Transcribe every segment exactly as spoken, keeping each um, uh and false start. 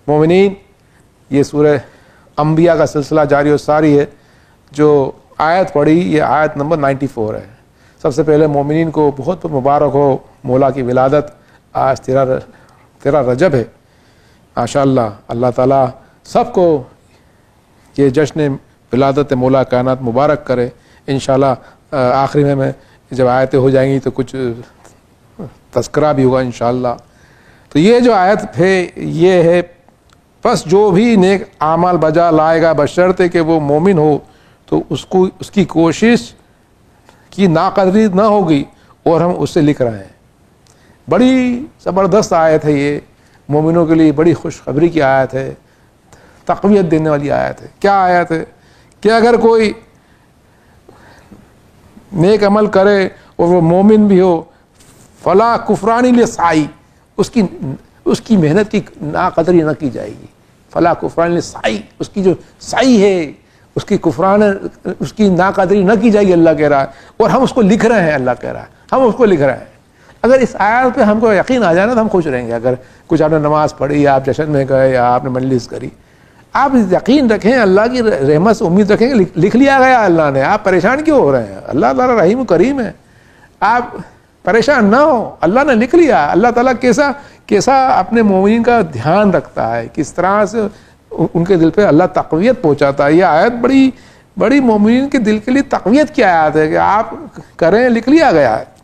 مومنین، یہ سورہ انبیاء کا سلسلہ جاری و ساری ہے. جو آیت پڑھی یہ آیت نمبر نائنٹی فور ہے. سب سے پہلے مومنین کو بہت بہت مبارک ہو مولا کی ولادت. آج تیرہ تیرہ رجب ہے. ماشاء اللہ، اللہ تعالیٰ سب کو یہ جشن ولادت مولا کائنات مبارک کرے. انشاءاللہ آخری میں میں جب آیتیں ہو جائیں گی تو کچھ تذکرہ بھی ہوگا انشاءاللہ. تو یہ جو آیت ہے یہ ہے، بس جو بھی نیک اعمال بجا لائے گا بشرطے کہ وہ مومن ہو تو اس کو اس کی کوشش کی ناقدری نہ ہوگی، اور ہم اس سے لکھ رہے ہیں. بڑی زبردست آیت ہے یہ، مومنوں کے لیے بڑی خوشخبری کی آیت ہے، تقویت دینے والی آیت ہے. کیا آیت ہے کہ اگر کوئی نیک عمل کرے اور وہ مومن بھی ہو، فلا کفرانی لسعی، اس کی اس کی محنت کی ناقدری نہ کی جائے گی. فلا کفرانی لسعی، اس کی جو سعی ہے اس کی کفران اس کی ناقدری نہ کی جائے گی، اللہ کہہ رہا ہے. اور ہم اس کو لکھ رہے ہیں، اللہ کہہ رہا ہے ہم اس کو لکھ رہے ہیں. اگر اس آیت پہ ہم کو یقین آ جائے نا تو ہم خوش رہیں گے. اگر کچھ آپ نے نماز پڑھی یا آپ جشن میں گئے یا آپ نے مجلس کری، آپ یقین رکھیں، اللہ کی رحمت سے امید رکھیں کہ لکھ لیا گیا اللہ نے. آپ پریشان کیوں ہو رہے ہیں؟ اللہ تعالیٰ رحیم و کریم ہے، آپ پریشان نہ ہو، اللہ نے لکھ لیا. اللہ تعالیٰ کیسا کیسا اپنے مومنین کا دھیان رکھتا ہے، کس طرح سے ان کے دل پہ اللہ تقویت پہنچاتا ہے. یہ آیت بڑی بڑی مومنین کے دل کے لیے تقویت کی آیت ہے کہ آپ کریں، لکھ لیا گیا ہے.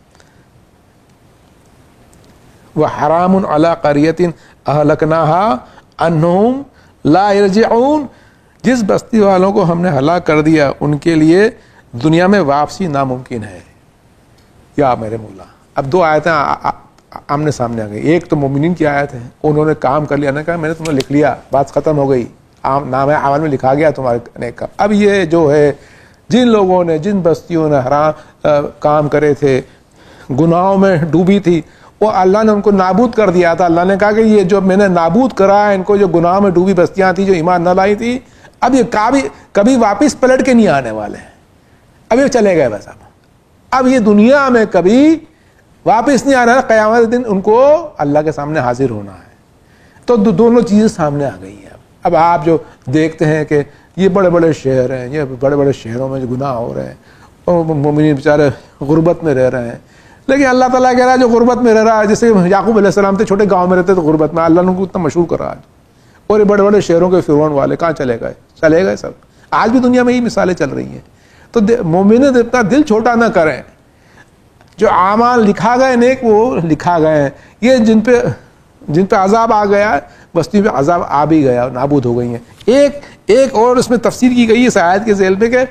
وَحَرَامٌ عَلَىٰ قَرْيَةٍ أَهْلَكْنَاهَا أَنَّهُمْ لَا يَرْجِعُونَ، جس بستی والوں کو ہم نے ہلاک کر دیا ان کے لیے دنیا میں واپسی ناممکن ہے. یا میرے مولا، اب دو آیتیں آمنے سامنے آ گئی. ایک تو مومنین کی آیت ہے، انہوں نے کام کر لیا، نے کہا میں نے تمہیں لکھ لیا، بات ختم ہو گئی، نام اعمال میں لکھا گیا تمہارے نیک کا. اب یہ جو ہے جن لوگوں نے جن بستیوں نے حرام کام کرے تھے، گناہوں میں ڈوبی تھی، وہ اللہ نے ان کو نابود کر دیا تھا. اللہ نے کہا کہ یہ جو میں نے نابود کرا ہے ان کو، جو گناہ میں ڈوبی بستیاں تھیں جو ایمان نہ لائی تھی، اب یہ کبھی کبھی واپس پلٹ کے نہیں آنے والے ہیں. اب یہ چلے گئے بس. اب اب یہ دنیا میں کبھی واپس نہیں آنا ہے. قیامت دن ان کو اللہ کے سامنے حاضر ہونا ہے. تو دونوں چیزیں سامنے آ گئی ہیں. اب آپ جو دیکھتے ہیں کہ یہ بڑے بڑے شہر ہیں، یہ بڑے بڑے شہروں میں جو گناہ ہو رہے ہیں، اور مومنین بیچارے غربت میں رہ رہے ہیں. لیکن اللہ تعالیٰ کہہ رہا ہے جو غربت میں رہ رہا ہے، جیسے یعقوب علیہ السلام تھے چھوٹے گاؤں میں رہتے تو غربت میں، اللہ نے ان کو اتنا مشہور کرا. اور یہ بڑے بڑے شہروں کے فرعون والے کہاں چلے گئے؟ چلے گئے سب. آج بھی دنیا میں یہ مثالیں چل رہی ہیں. تو مومن اتنا دل چھوٹا نہ کریں. جو اعمال لکھا گئے نیک وہ لکھا گئے ہیں. یہ جن پہ جن پہ عذاب آ گیا، بستی پہ عذاب آ بھی گیا، نابود ہو گئی ہیں. ایک ایک اور اس میں تفسیر کی گئی ہے اس آیت کے ذیل پہ کہ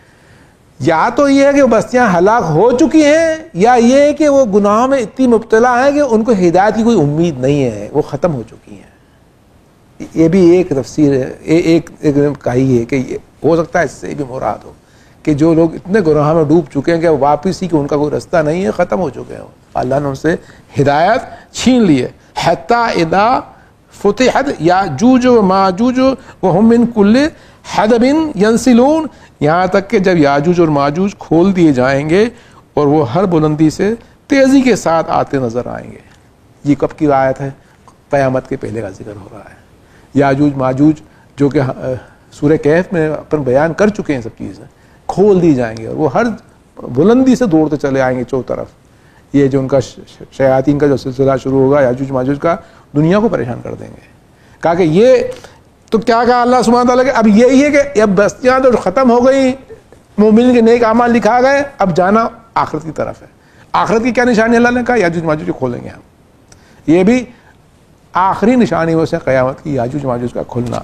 یا تو یہ ہے کہ وہ بستیاں ہلاک ہو چکی ہیں، یا یہ ہے کہ وہ گناہوں میں اتنی مبتلا ہیں کہ ان کو ہدایت کی کوئی امید نہیں ہے، وہ ختم ہو چکی ہیں. یہ بھی ایک تفسیر ہے، ایک ایک کہی ہے کہ ہو سکتا ہے اس سے بھی مراد ہو کہ جو لوگ اتنے گناہ میں ڈوب چکے ہیں کہ واپس ہی کہ ان کا کوئی رستہ نہیں ہے، ختم ہو چکے ہیں، اللہ نے ان سے ہدایت چھین لی ہے. حتی اذا فتحت یاجوج و ماجوج وہم من کل حدب ینسلون، یہاں تک کہ جب یاجوج اور ماجوج کھول دیے جائیں گے اور وہ ہر بلندی سے تیزی کے ساتھ آتے نظر آئیں گے. یہ کب کی آیت ہے؟ قیامت کے پہلے کا ذکر ہو رہا ہے. یاجوج ماجوج جو کہ سورہ کہف میں اپن بیان کر چکے ہیں سب چیزیں، کھول دی جائیں گے اور وہ ہر بلندی سے دوڑتے چلے آئیں گے چو طرف. یہ جو ان کا شیاطین کا جو سلسلہ شروع ہوگا یاجوج ماجوج کا، دنیا کو پریشان کر دیں گے. کہا کہ یہ تو کیا کہا اللہ سبحانہ تعالیٰ کہ اب یہی ہے کہ اب بستیاں تو ختم ہو گئی، مومن کے نیک اعمال لکھا گئے، اب جانا آخرت کی طرف ہے. آخرت کی کیا نشانی اللہ نے کہا؟ یاجوج ماجوج کو کھولیں گے ہم. یہ بھی آخری نشانی ہو سے قیامت کی، یاجوج ماجوج کا کھلنا.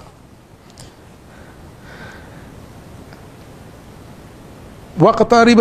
وقترب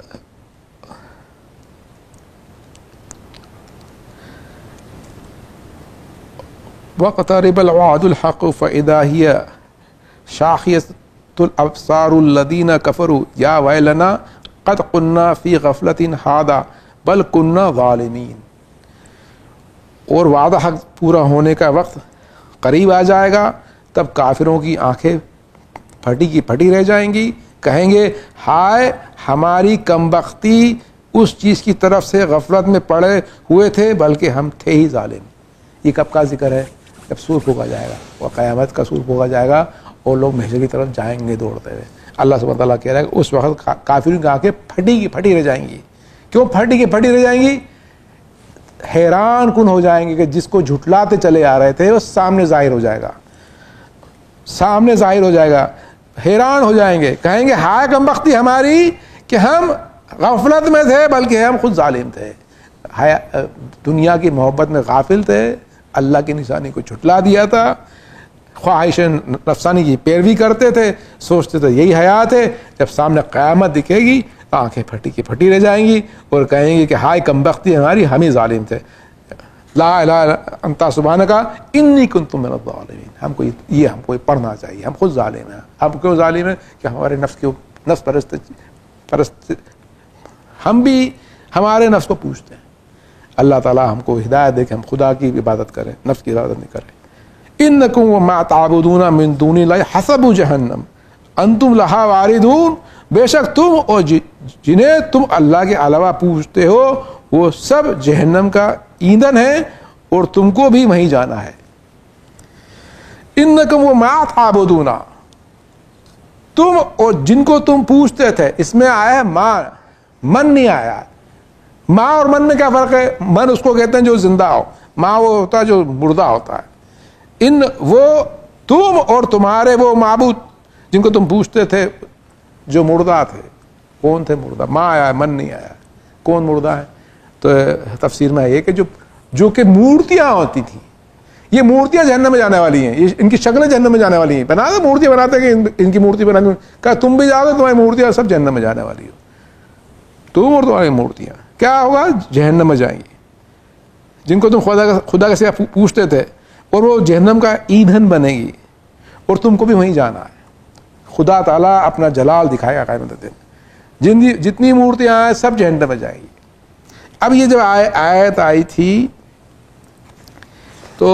وقترب الوعد الحق فإذا هي شاخصة الأبصار الذين كفروا يا ويلنا قد كنا في غفلة هذا بل كنا ظالمين. اور وعدہ حق پورا ہونے کا وقت قریب آ جائے گا، تب کافروں کی آنکھیں پھٹی کی پھٹی رہ جائیں گی، کہیں گے ہائے ہماری کمبختی اس چیز کی طرف سے غفلت میں پڑے ہوئے تھے، بلکہ ہم تھے ہی ظالم. یہ کب کا ذکر ہے؟ جب سور پھونکا جائے گا، وہ قیامت کا سور پھونکا جائے گا اور لوگ محشر کی طرف جائیں گے دوڑتے ہوئے. اللہ سبحانہ تعالیٰ کہہ رہا ہے کہ اس وقت کافروں کی آنکھیں پھٹی کی پھٹی رہ جائیں گی. کیوں پھٹی کی پھٹی رہ جائیں گی؟ حیران کن ہو جائیں گے کہ جس کو جھٹلاتے چلے آ رہے تھے وہ سامنے ظاہر ہو جائے گا، سامنے ظاہر ہو جائے گا. حیران ہو جائیں گے، کہیں گے ہائے کم بختی ہماری کہ ہم غفلت میں تھے بلکہ ہم خود ظالم تھے. دنیا کی محبت میں غافل تھے، اللہ کی نشانی کو جھٹلا دیا تھا، خواہش نفسانی کی پیروی کرتے تھے، سوچتے تھے یہی حیات ہے. جب سامنے قیامت دکھے گی آنکھیں پھٹی کی پھٹی رہ جائیں گی اور کہیں گے کہ ہائے کم بختی ہماری، ہم ہی ظالم تھے. لا الہ انت سبحانک انی کنت من الظالمین. ہم کو یہ ہم کو پڑھنا چاہیے، ہم خود ظالم ہیں. ہم کیوں ظالم ہیں؟ کہ ہمارے نفس کے نفس پرست پرست ہم بھی ہمارے نفس کو پوچھتے ہیں. اللہ تعالیٰ ہم کو ہدایت دے کہ ہم خدا کی عبادت کریں، نفس کی عبادت نہیں کریں. انکم وما تعبدون من دون اللہ حسب جہنم انتم لہا واردون. بے شک تم اور جنہیں تم اللہ کے علاوہ پوچھتے ہو وہ سب جہنم کا ایندھن ہے اور تم کو بھی وہیں جانا ہے. انکم وما تعبدون، تم اور جن کو تم پوچھتے تھے. اس میں آیا ہے ماں، من نہیں آیا. ماں اور من میں کیا فرق ہے؟ من اس کو کہتے ہیں جو زندہ ہو، ماں وہ ہوتا ہے جو مردہ ہوتا ہے. ان وہ تم اور تمہارے وہ معبود جن کو تم پوچھتے تھے جو مردہ تھے. کون تھے مردہ؟ ماں آیا ہے، من نہیں آیا. کون مردہ ہے؟ تو تفسیر میں یہ کہ جو جو کہ مورتیاں ہوتی تھیں، یہ مورتیاں جہنم میں جانے والی ہیں، یہ ان کی شکلیں جہنم میں جانے والی ہیں. بنا دو مورتیاں بناتے ہیں کہ ان کی مورتی بنا دوں، کہا تم بھی جاؤ گے تمہاری مورتیاں سب جہنم میں جانے والی ہو. تم اور تمہاری مورتیاں کیا ہوگا؟ جہنم میں جائیں گی. جن کو تم خدا کا خدا کا سوا پوچھتے تھے اور وہ جہنم کا ایندھن بنے گی اور تم کو بھی وہیں جانا ہے. خدا تعالیٰ اپنا جلال دکھائے گا قیامت دن. جن جتنی مورتیاں ہیں سب جہنم میں جائیں گی. اب یہ جب آیت آئی تھی تو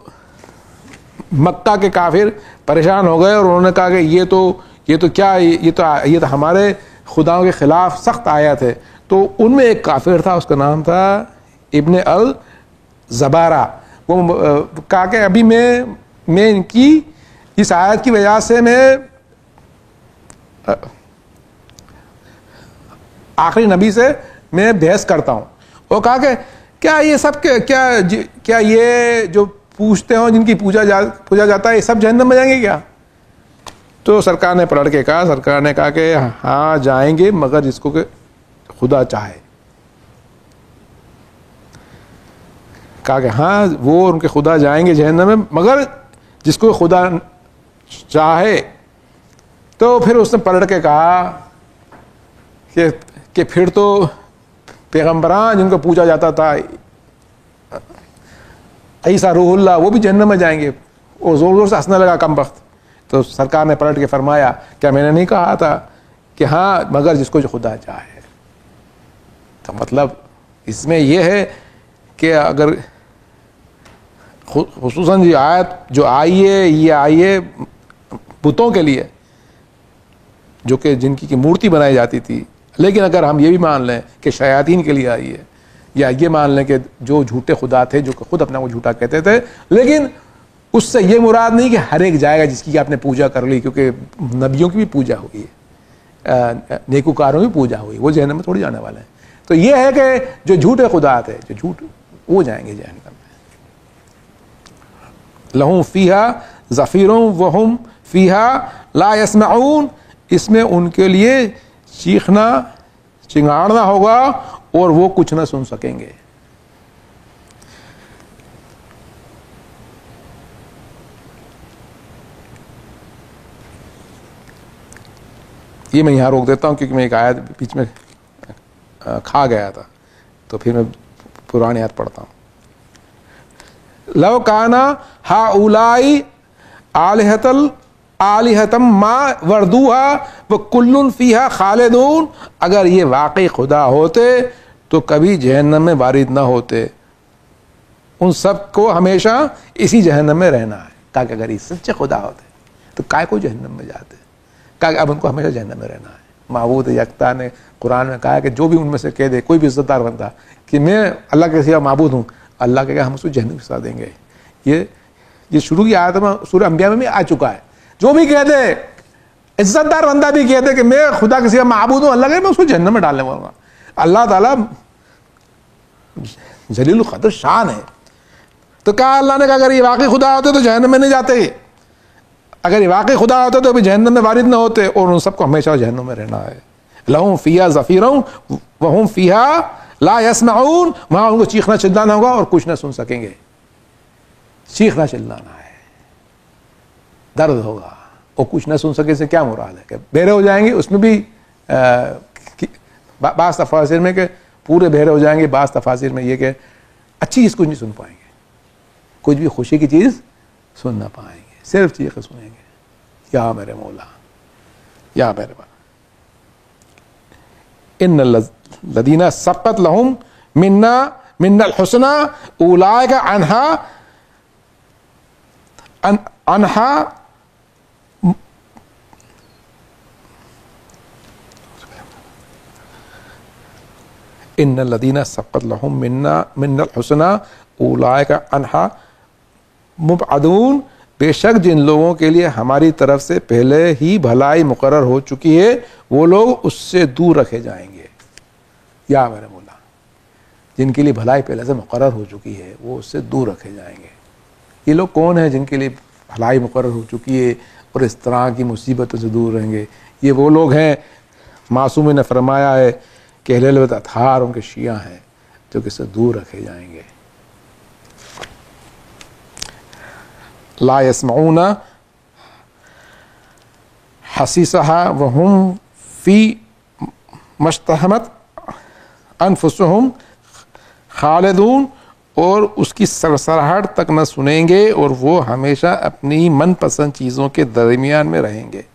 مکہ کے کافر پریشان ہو گئے اور انہوں نے کہا کہ یہ تو یہ تو کیا یہ تو یہ تو ہمارے خداؤں کے خلاف سخت آیت ہے. تو ان میں ایک کافر تھا، اس کا نام تھا ابن الزبارہ. وہ کہا کہ ابھی میں میں ان کی اس آیت کی وجہ سے میں آخری نبی سے میں بحث کرتا ہوں. وہ کہا کہ کیا یہ سب کیا کیا یہ جو پوچھتے ہوں جن کی پوجا جا پوجا جاتا ہے یہ سب جہنم میں جائیں گے کیا؟ تو سرکار نے پلٹ کے کہا سرکار نے کہا کہ ہاں جائیں گے مگر جس کو کہ خدا چاہے. کہا کہ ہاں وہ ان کے خدا جائیں گے جہنم میں مگر جس کو خدا چاہے. تو پھر اس نے پلٹ کے کہا کہ کہ پھر تو پیغمبران جن کو پوجا جاتا تھا عیسیٰ روح اللہ وہ بھی جہنم میں جائیں گے. اور زور زور سے ہنسنے لگا کم بخت. تو سرکار نے پلٹ کے فرمایا کیا میں نے نہیں کہا تھا کہ ہاں مگر جس کو جو خدا چاہے. تو مطلب اس میں یہ ہے کہ اگر خصوصاً یہ آیت جو آئی ہے یہ آئی ہے بتوں کے لیے جو کہ جن کی مورتی بنائی جاتی تھی. لیکن اگر ہم یہ بھی مان لیں کہ شیاطین کے لیے آئی ہے یا یہ مان لیں کہ جو جھوٹے خدا تھے جو کہ خود اپنا وہ جھوٹا کہتے تھے، لیکن اس سے یہ مراد نہیں کہ ہر ایک جائے گا جس کی آپ نے پوجا کر لی، کیونکہ نبیوں کی بھی پوجا ہوئی ہے، نیکوکاروں کی پوجا ہوئی، وہ جہنم میں تھوڑی جانے والے ہیں. تو یہ ہے کہ جو جھوٹے خدا تھے جو جھوٹ وہ جائیں گے جہنم میں. لہم فیہا زفیر وہم فیہا لا یسمعون. اس میں ان کے لیے چیخنا چنگاڑنا ہوگا اور وہ کچھ نہ سن سکیں گے. یہ میں یہاں روک دیتا ہوں کیونکہ میں ایک آیت بیچ میں کھا گیا تھا تو پھر میں پرانی آیت پڑھتا ہوں. لو کانا ہؤلائی آلہۃ آلہۃم ما وردوہا وکل فیہا خالدون. اگر یہ واقعی خدا ہوتے تو کبھی جہنم میں وارد نہ ہوتے، ان سب کو ہمیشہ اسی جہنم میں رہنا ہے. کہا کہ اگر یہ سچے خدا ہوتے تو کائے کو جہنم میں جاتے. کہا کہ اب ان کو ہمیشہ جہنم میں رہنا ہے. معبود یکتا نے قرآن میں کہا کہ جو بھی ان میں سے کہہ دے کوئی بھی عزت دار بندہ کہ میں اللہ کے سوا معبود ہوں، اللہ کے کہ ہم اس کو جہنم میں سزا دیں گے. یہ یہ شروع کی آیت میں سورہ انبیاء میں بھی آ چکا ہے. جو بھی کہہ دے, عزت دار بندہ بھی کہہ دے کہ میں خدا کسی کا معبود ہوں, اللہ کہ میں اس کو جہنم میں ڈالنے والا ہوں. اللہ تعالیٰ جلیل القدر شان ہے. تو کہا اللہ نے کہا اگر یہ واقعی خدا ہوتے تو جہنم میں نہیں جاتے, اگر یہ واقعی خدا ہوتے تو بھی جہنم میں وارد نہ ہوتے, اور ان سب کو ہمیشہ جہنم میں رہنا ہے. لہم فیہا زفیر وہم فیہا لا یسمعون, وہاں ان کو چیخنا چلانا ہوگا اور کچھ نہ سن سکیں گے. چیخنا چلانا ہے, درد ہوگا اور کچھ نہ سن سکے سے کیا مراد ہے کہ بہرے ہو جائیں گے. اس میں بھی بعض تفاسیر میں کہ پورے بہرے ہو جائیں گے, بعض تفاسیر میں یہ کہ اچھی چیز کچھ نہیں سن پائیں گے, کچھ بھی خوشی کی چیز سن نہ پائیں گے, صرف چیخیں سنیں گے, یا میرے مولا یا میرے مولا. ان الذین سبقت لہم منا من الحسنى اولئک عنہا عنہا ان الذین سبقت لہم منا من الحسنى اولئک عنہا مبعدون, بے شک جن لوگوں کے لیے ہماری طرف سے پہلے ہی بھلائی مقرر ہو چکی ہے وہ لوگ اس سے دور رکھے جائیں گے. یا میرے مولا, جن کے لیے بھلائی پہلے سے مقرر ہو چکی ہے وہ اس سے دور رکھے جائیں گے. یہ لوگ کون ہیں جن کے لیے بھلائی مقرر ہو چکی ہے اور اس طرح کی مصیبتوں سے دور رہیں گے؟ یہ وہ لوگ ہیں, معصوم نے فرمایا ہے کہ اہل البیت اطہار ان کے شیعہ ہیں جو کہ اس سے دور رکھے جائیں گے. لا يسمعون حسیسها وهم فی مشتہمت انفسهم خالدون, اور اس کی سرسراہٹ تک نہ سنیں گے اور وہ ہمیشہ اپنی من پسند چیزوں کے درمیان میں رہیں گے.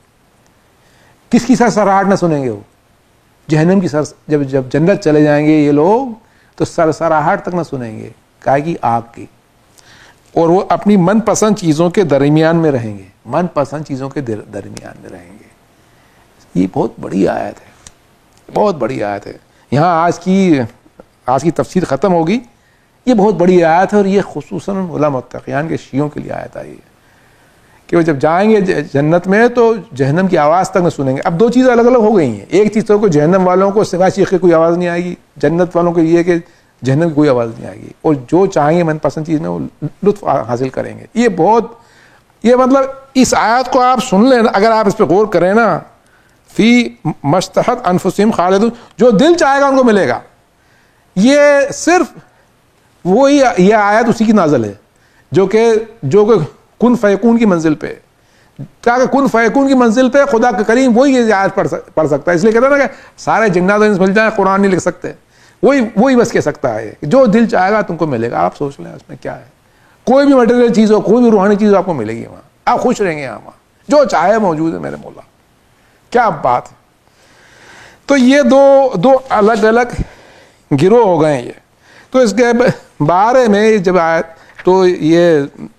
کس کی سرسراہٹ نہ سنیں گے؟ وہ جہنم کی سر, جب جب جنت چلے جائیں گے یہ لوگ تو سرسراہٹ تک نہ سنیں گے, کائے کی آگ کی, اور وہ اپنی من پسند چیزوں کے درمیان میں رہیں گے. من پسند چیزوں کے درمیان میں رہیں گے. یہ بہت بڑی آیت ہے, بہت بڑی آیت ہے. یہاں آج کی آج کی تفسیر ختم ہوگی. یہ بہت بڑی آیت ہے اور یہ خصوصاً علماء متقیان کے شیعوں کے لیے آیت آئی ہے کہ وہ جب جائیں گے جنت میں تو جہنم کی آواز تک نہ سنیں گے. اب دو چیزیں الگ الگ ہو گئی ہیں. ایک چیز تو کو جہنم والوں کو سوائے چیخ کے کوئی آواز نہیں آئے گی, جنت والوں کو یہ کہ جہنم کی کوئی آواز نہیں آئے گی, اور جو چاہیں گے من پسند چیز میں وہ لطف حاصل کریں گے. یہ بہت یہ مطلب اس آیت کو آپ سن لیں, اگر آپ اس پہ غور کریں نا, فی مشتہت انفسہم خالدون, جو دل چاہے گا ان کو ملے گا. یہ صرف وہی یہ آیت اسی کی نازل ہے جو کہ جو کہ کن فیکون کی منزل پہ, کیا کہ کن فیکون کی منزل پہ خدا کے کریم وہی یہ آیت پڑھ سکتا ہے. اس لیے کہتا ہے نا کہ سارے جنات و انس مل جائیں قرآن نہیں لکھ سکتے, وہی وہی بس کہہ سکتا ہے جو دل چاہے گا تم کو ملے گا. آپ سوچ لیں اس میں کیا ہے, کوئی بھی مٹیریل چیز ہو, کوئی بھی روحانی چیز آپ کو ملے گی وہاں, آپ خوش رہیں گے. وہاں جو چاہے موجود ہے میرے مولا. کیا بات ہے. تو یہ دو دو الگ الگ گروہ ہو گئے. یہ تو اس کے بارے میں جب آیت تو یہ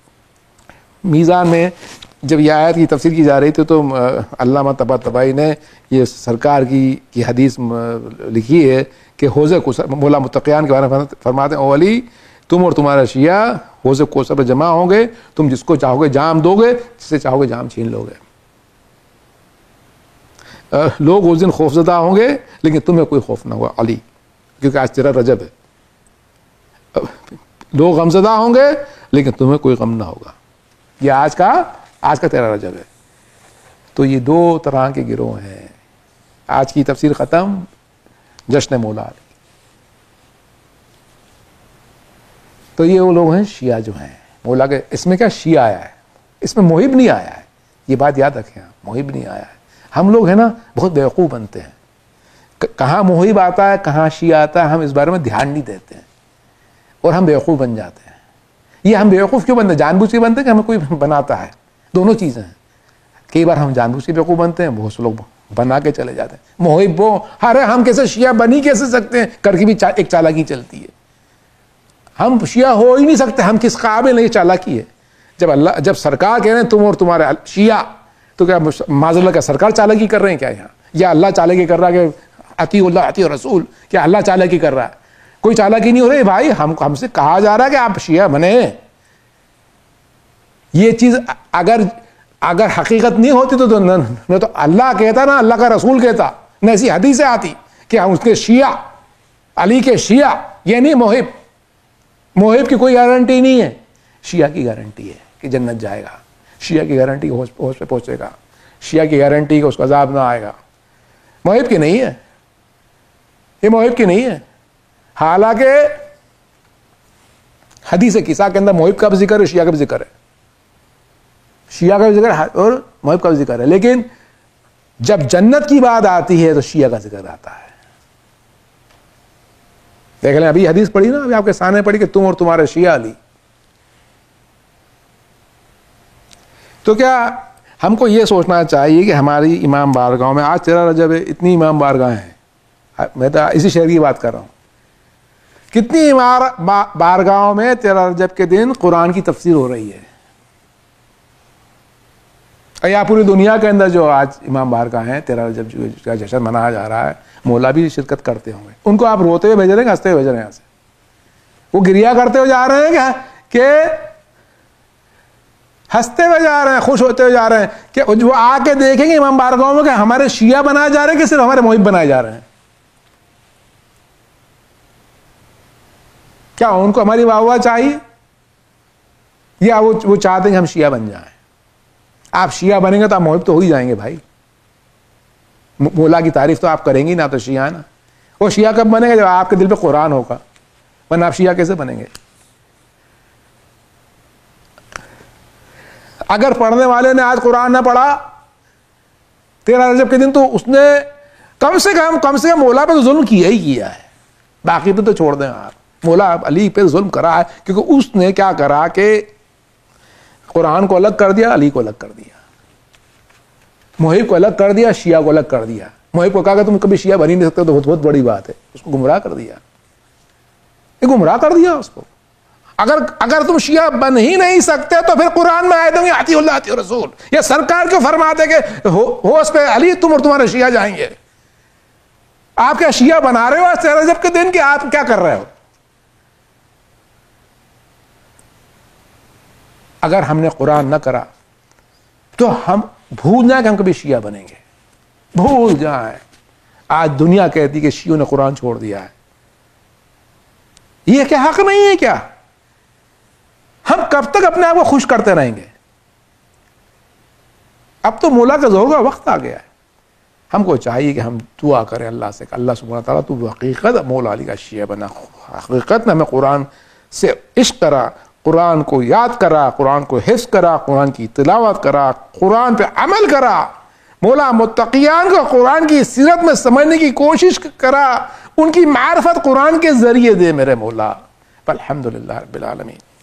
میزان میں جب یہ آیت کی تفسیر کی جا رہی تھی تو علامہ طباطبائی نے یہ سرکار کی کی حدیث لکھی ہے کہ حوض کوثر, مولا متقیان کے بارے میں فرماتے ہیں, او علی تم اور تمہارا شیعہ حوض کوثر پہ جمع ہوں گے, تم جس کو چاہو گے جام دو گے, جس سے چاہو گے جام چھین لو گے. لوگ اس دن خوفزدہ ہوں گے لیکن تمہیں کوئی خوف نہ ہوا علی, کیونکہ آج تیرا رجب ہے. لوگ غمزدہ ہوں گے لیکن تمہیں کوئی غم نہ ہوگا. یہ آج کا آج کا تیرا رجب ہے. تو یہ دو طرح کے گروہ ہیں. آج کی تفسیر ختم, جشن مولا علی. تو یہ وہ لوگ ہیں شیعہ جو ہیں مولا کے. اس میں کیا شیعہ آیا ہے, اس میں محب نہیں آیا ہے. یہ بات یاد رکھیں, محب نہیں آیا ہے. ہم لوگ ہیں نا بہت بیوقوف بنتے ہیں, کہاں محب آتا ہے کہاں شیعہ آتا ہے ہم اس بارے میں دھیان نہیں دیتے ہیں اور ہم بیوقوف بن جاتے ہیں. یہ ہم بیوقوف کیوں بنتے ہیں؟ جان بوجھ کے بنتے ہیں کہ ہمیں کوئی بناتا ہے. دونوں چیزیں ہیں. کئی بار ہم جان بوجھ کے بیوقوف بنتے ہیں, بہت سے لوگ بنا کے چلے جاتے ہیں. محب وہ ارے ہم کیسے شیعہ بنی کیسے سکتے ہیں, کر کے بھی ایک چالاکی چلتی ہے. ہم شیعہ ہو ہی نہیں سکتے, ہم کس قابل نہیں چالاکی ہے. جب اللہ جب سرکار کہہ رہے ہیں تم اور تمہارے شیعہ, تو کیا معاذ اللہ کا سرکار چالاکی کر رہے ہیں کیا یہاں, یا اللہ چالاکی کر رہا ہے کہ اطیع اللہ اطیع رسول, کیا اللہ چالاکی کر رہا ہے؟ کوئی چالاکی نہیں ہو رہی بھائی. ہم ہم سے کہا جا رہا ہے کہ آپ شیعہ بنے. یہ چیز اگر اگر حقیقت نہیں ہوتی تو نہ تو اللہ کہتا نہ اللہ کا رسول کہتا، نہ ایسی حدیثیں آتی کہ ہم اس کے شیعہ، علی کے شیعہ، یہ نہیں محب، محب کی کوئی گارنٹی نہیں ہے، شیعہ کی گارنٹی ہے کہ جنت جائے گا، شیعہ کی گارنٹی کہ ہوش پہ پہنچے گا، شیعہ کی گارنٹی کہ اس کو عذاب نہ آئے گا، محب کی نہیں ہے، یہ محب کی نہیں ہے۔ حالانکہ حدیث کسا کے اندر محب کا بھی ذکر ہے، شیعہ کا بھی ذکر ہے، شیعہ کا بھی ذکر ہے اور محب کا بھی ذکر ہے، لیکن جب جنت کی بات آتی ہے تو شیعہ کا ذکر آتا ہے۔ دیکھ لیں ابھی حدیث پڑھی نا، ابھی آپ کے سامنے پڑھی کہ تم اور تمہارے شیعہ علی۔ تو کیا ہم کو یہ سوچنا چاہیے کہ ہماری امام بارگاہوں میں آج تیرہ رجب ہے، اتنی امام بارگاہیں ہیں، میں تو اسی شہر کی بات کر رہا ہوں، کتنی بارگاہوں میں تیرہ رجب کے دن قرآن کی تفسیر ہو رہی ہے، یا پوری دنیا کے اندر جو آج امام بارگاہ ہیں تیرہ رجب کا جشن منایا جا رہا ہے، مولا بھی شرکت کرتے ہوں گے، ان کو آپ روتے ہوئے بھیج رہے ہیں، ہنستے ہوئے بھیج رہے ہیں، یہاں سے وہ گریا کرتے ہوئے جا رہے ہیں کہ ہنستے ہوئے جا رہے ہیں، خوش ہوتے ہوئے جا رہے ہیں کہ وہ آ کے دیکھیں گے امام بارگاہوں میں کہ ہمارے شیعہ بنائے جا رہے ہیں کہ صرف ہمارے محب بنائے جا رہے ہیں؟ کیا ان کو ہماری واہ واہ چاہیے یا وہ چاہتے ہیں کہ ہم شیعہ بن جائیں؟ آپ شیعہ بنیں گے تو آپ محب تو ہو ہی جائیں گے بھائی، مولا کی تعریف تو آپ کریں گی نا، تو شیعہ نا۔ وہ شیعہ کب بنیں گے؟ جب آپ کے دل پہ قرآن ہوگا، ورنہ آپ شیعہ کیسے بنیں گے؟ اگر پڑھنے والے نے آج قرآن نہ پڑھا تیرہ رجب کے دن تو اس نے کم سے کم کم سے کم مولا پہ تو ظلم کیا ہی کیا ہے، باقی پہ تو چھوڑ دیں آپ، مولا علی پہ ظلم کرا ہے، کیونکہ اس نے کیا کرا کہ قرآن کو الگ کر دیا، علی کو الگ کر دیا، محب کو الگ کر دیا، شیعہ کو الگ کر دیا۔ محب کو کہا کہ تم کبھی شیعہ بن ہی نہیں سکتے تو بہت بڑی بات ہے، اس کو گمراہ کر دیا، یہ گمراہ کر دیا اس کو۔ اگر اگر تم شیعہ بن ہی نہیں سکتے تو پھر قرآن میں آیتوں گے اطیعوا اللہ اطیعوا الرسول، یہ سرکار کیوں فرماتے کہ ہوش پہ علی تم اور تمہارے شیعہ جائیں گے؟ آپ کیا شیعہ بنا رہے ہو آج تیرہ رجب کے دن کہ آپ کیا کر رہے ہو؟ اگر ہم نے قرآن نہ کرا تو ہم بھول جائیں کہ ہم کبھی شیعہ بنیں گے، بھول جائیں۔ آج دنیا کہتی کہ شیعوں نے قرآن چھوڑ دیا ہے، یہ کیا حق نہیں ہے کیا؟ ہم کب تک اپنے آپ کو خوش کرتے رہیں گے؟ اب تو مولا کا ظہور کا وقت آ گیا ہے، ہم کو چاہیے کہ ہم دعا کریں اللہ سے کہ اللہ سبحانہ تعالیٰ تو حقیقت مولا علی کا شیعہ بنا، حقیقت میں ہمیں قرآن سے عشق کرا، قرآن کو یاد کرا، قرآن کو حفظ کرا، قرآن کی تلاوت کرا، قرآن پہ عمل کرا، مولا متقیان کو قرآن کی سیرت میں سمجھنے کی کوشش کرا، ان کی معرفت قرآن کے ذریعے دے میرے مولا۔ الحمدللہ رب العالمین۔